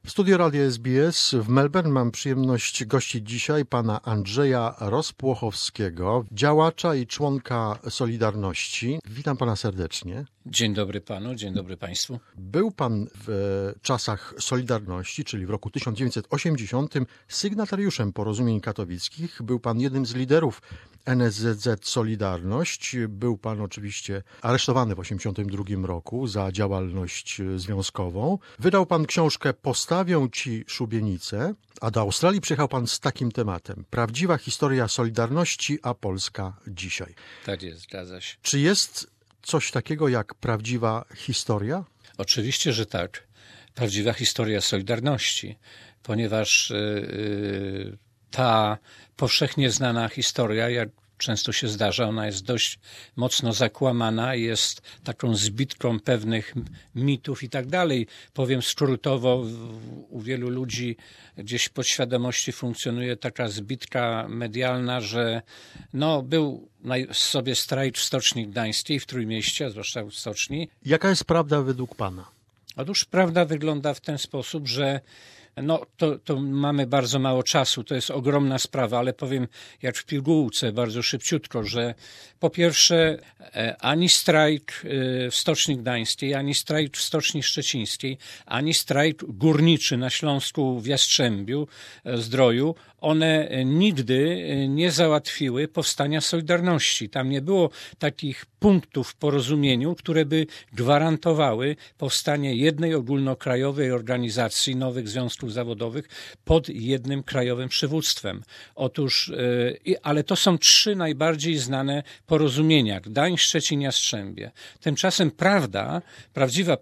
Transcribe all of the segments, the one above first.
W studiu Radia SBS w Melbourne mam przyjemność gościć dzisiaj pana Andrzeja Rozpłochowskiego, działacza i członka Solidarności. Witam pana serdecznie. Dzień dobry panu, dzień dobry państwu. Był pan w czasach Solidarności, czyli w roku 1980, sygnatariuszem porozumień katowickich. Był pan jednym z liderów NSZZ Solidarność. Był pan oczywiście aresztowany w 1982 roku za działalność związkową. Wydał pan książkę Postawią ci szubienicę, a do Australii przyjechał pan z takim tematem. Prawdziwa historia Solidarności, a Polska dzisiaj. Tak jest, zgadza się. Czy jest coś takiego jak prawdziwa historia? Oczywiście, że tak. Prawdziwa historia Solidarności, ponieważ ta powszechnie znana historia, jak często się zdarza, ona jest dość mocno zakłamana, jest taką zbitką pewnych mitów i tak dalej. Powiem skrótowo, u wielu ludzi gdzieś w podświadomości funkcjonuje taka zbitka medialna, że był sobie strajk w Stoczni Gdańskiej, w Trójmieście, zwłaszcza w Stoczni. Jaka jest prawda według pana? Otóż prawda wygląda w ten sposób, że to mamy bardzo mało czasu, to jest ogromna sprawa, ale powiem jak w pigułce, bardzo szybciutko, że po pierwsze ani strajk w Stoczni Gdańskiej, ani strajk w Stoczni Szczecińskiej, ani strajk górniczy na Śląsku w Jastrzębiu Zdroju, one nigdy nie załatwiły powstania Solidarności. Tam nie było takich punktów w porozumieniu, które by gwarantowały powstanie jednej ogólnokrajowej organizacji nowych związków zawodowych pod jednym krajowym przywództwem. Otóż, ale to są trzy najbardziej znane porozumienia: Gdań, Szczecin, Jastrzębie. Tymczasem prawdziwa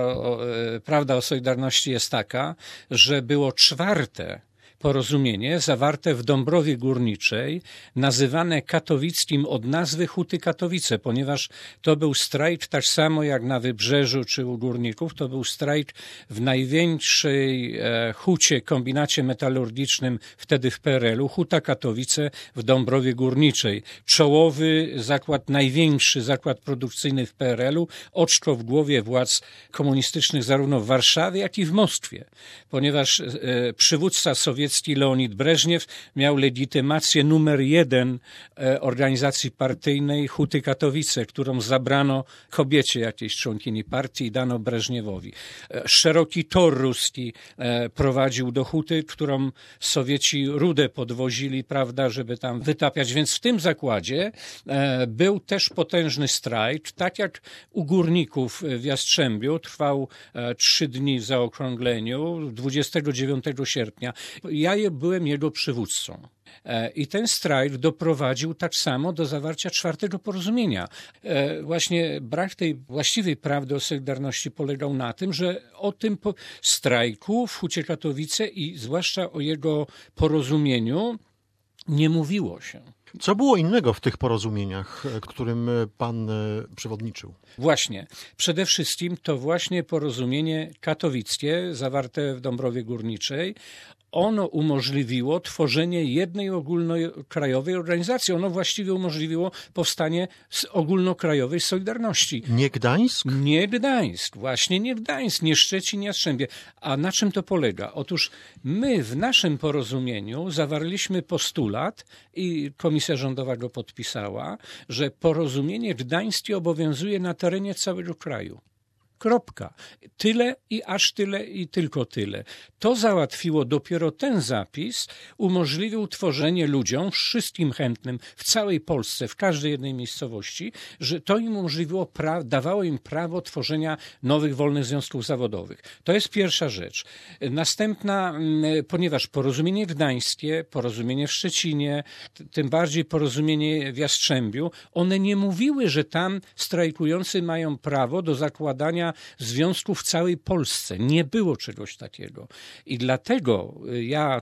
prawda o Solidarności jest taka, że było czwarte porozumienie zawarte w Dąbrowie Górniczej, nazywane katowickim od nazwy Huty Katowice, ponieważ to był strajk tak samo jak na Wybrzeżu czy u górników, to był strajk w największej hucie, kombinacie metalurgicznym wtedy w PRL-u, Huta Katowice w Dąbrowie Górniczej. Czołowy zakład, największy zakład produkcyjny w PRL-u, oczko w głowie władz komunistycznych zarówno w Warszawie, jak i w Moskwie, ponieważ przywódca sowiecki Leonid Breżniew miał legitymację numer 1 organizacji partyjnej Huty Katowice, którą zabrano kobiecie jakiejś członkini partii i dano Breżniewowi. Szeroki tor ruski prowadził do Huty, którą Sowieci rudę podwozili, prawda, żeby tam wytapiać. Więc w tym zakładzie był też potężny strajk, tak jak u górników w Jastrzębiu, trwał 3 dni w zaokrągleniu, 29 sierpnia. Ja byłem jego przywódcą. I ten strajk doprowadził tak samo do zawarcia czwartego porozumienia. Właśnie brak tej właściwej prawdy o Solidarności polegał na tym, że o tym strajku w Hucie Katowice i zwłaszcza o jego porozumieniu nie mówiło się. Co było innego w tych porozumieniach, którym pan przewodniczył? Właśnie. Przede wszystkim to właśnie porozumienie katowickie zawarte w Dąbrowie Górniczej. Ono umożliwiło tworzenie jednej ogólnokrajowej organizacji. Ono właściwie umożliwiło powstanie ogólnokrajowej Solidarności. Nie Gdańsk? Nie Gdańsk, właśnie nie Gdańsk, nie Szczecin, nie Jastrzębie. A na czym to polega? Otóż my w naszym porozumieniu zawarliśmy postulat i komisja rządowa go podpisała, że porozumienie gdańskie obowiązuje na terenie całego kraju. Kropka. Tyle i aż tyle i tylko tyle. To załatwiło dopiero ten zapis, umożliwił tworzenie ludziom, wszystkim chętnym w całej Polsce, w każdej jednej miejscowości, że to im umożliwiło, dawało im prawo tworzenia nowych wolnych związków zawodowych. To jest pierwsza rzecz. Następna, ponieważ porozumienie gdańskie, porozumienie w Szczecinie, tym bardziej porozumienie w Jastrzębiu, one nie mówiły, że tam strajkujący mają prawo do zakładania związków w całej Polsce. Nie było czegoś takiego. I dlatego ja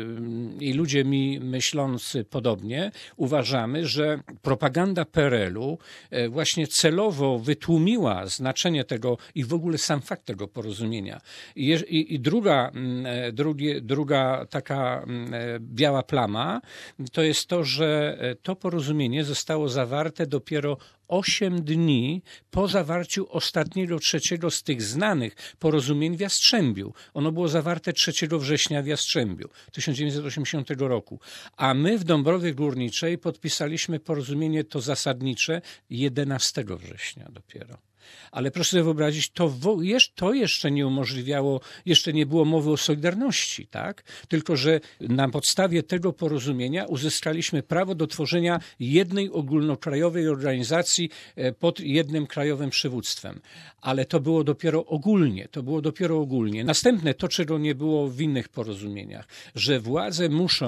i ludzie mi myślący podobnie uważamy, że propaganda PRL-u właśnie celowo wytłumiła znaczenie tego i w ogóle sam fakt tego porozumienia. I druga taka biała plama to jest to, że to porozumienie zostało zawarte dopiero 8 dni po zawarciu ostatniego, trzeciego z tych znanych porozumień w Jastrzębiu. Ono było zawarte 3 września w Jastrzębiu 1980 roku. A my w Dąbrowie Górniczej podpisaliśmy porozumienie to zasadnicze 11 września dopiero. Ale proszę sobie wyobrazić, to jeszcze nie umożliwiało, jeszcze nie było mowy o Solidarności, tak? Tylko że na podstawie tego porozumienia uzyskaliśmy prawo do tworzenia jednej ogólnokrajowej organizacji pod jednym krajowym przywództwem. Ale to było dopiero ogólnie. Następne, to czego nie było w innych porozumieniach, że władze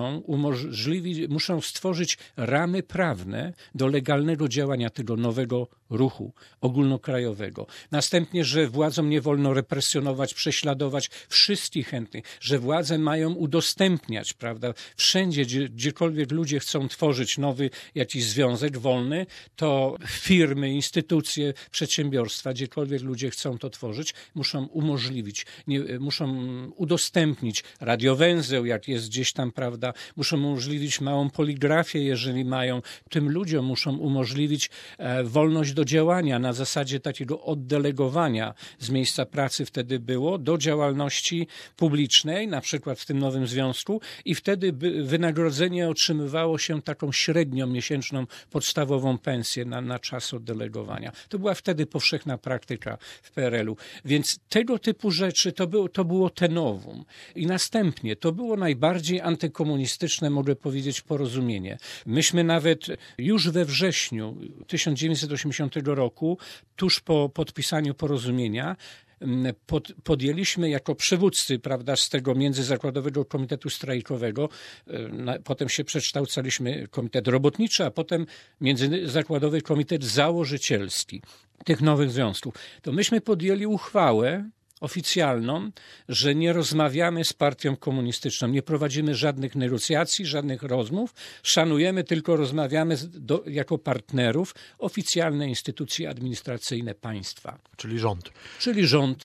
muszą stworzyć ramy prawne do legalnego działania tego nowego ruchu ogólnokrajowego. Następnie, że władzom nie wolno represjonować, prześladować wszystkich chętnych, że władze mają udostępniać, prawda, wszędzie, gdziekolwiek ludzie chcą tworzyć nowy jakiś związek wolny, to firmy, instytucje, przedsiębiorstwa, gdziekolwiek ludzie chcą to tworzyć, muszą umożliwić, muszą udostępnić radiowęzeł, jak jest gdzieś tam, prawda, muszą umożliwić małą poligrafię, jeżeli mają, tym ludziom muszą umożliwić wolność do działania na zasadzie takiego oddelegowania z miejsca pracy wtedy było do działalności publicznej, na przykład w tym nowym związku, i wtedy wynagrodzenie otrzymywało się taką średnią miesięczną podstawową pensję na czas oddelegowania. To była wtedy powszechna praktyka w PRL-u. Więc tego typu rzeczy to było te novum. I następnie to było najbardziej antykomunistyczne, mogę powiedzieć, porozumienie. Myśmy nawet już we wrześniu 1980 roku, tuż po podpisaniu porozumienia, podjęliśmy jako przywódcy, prawda, z tego Międzyzakładowego Komitetu Strajkowego, potem się przekształcaliśmy Komitet Robotniczy, a potem Międzyzakładowy Komitet Założycielski tych nowych związków. To myśmy podjęli uchwałę oficjalną, że nie rozmawiamy z partią komunistyczną, nie prowadzimy żadnych negocjacji, żadnych rozmów, szanujemy, tylko rozmawiamy jako partnerów oficjalne instytucje administracyjne państwa. Czyli rząd. Czyli rząd,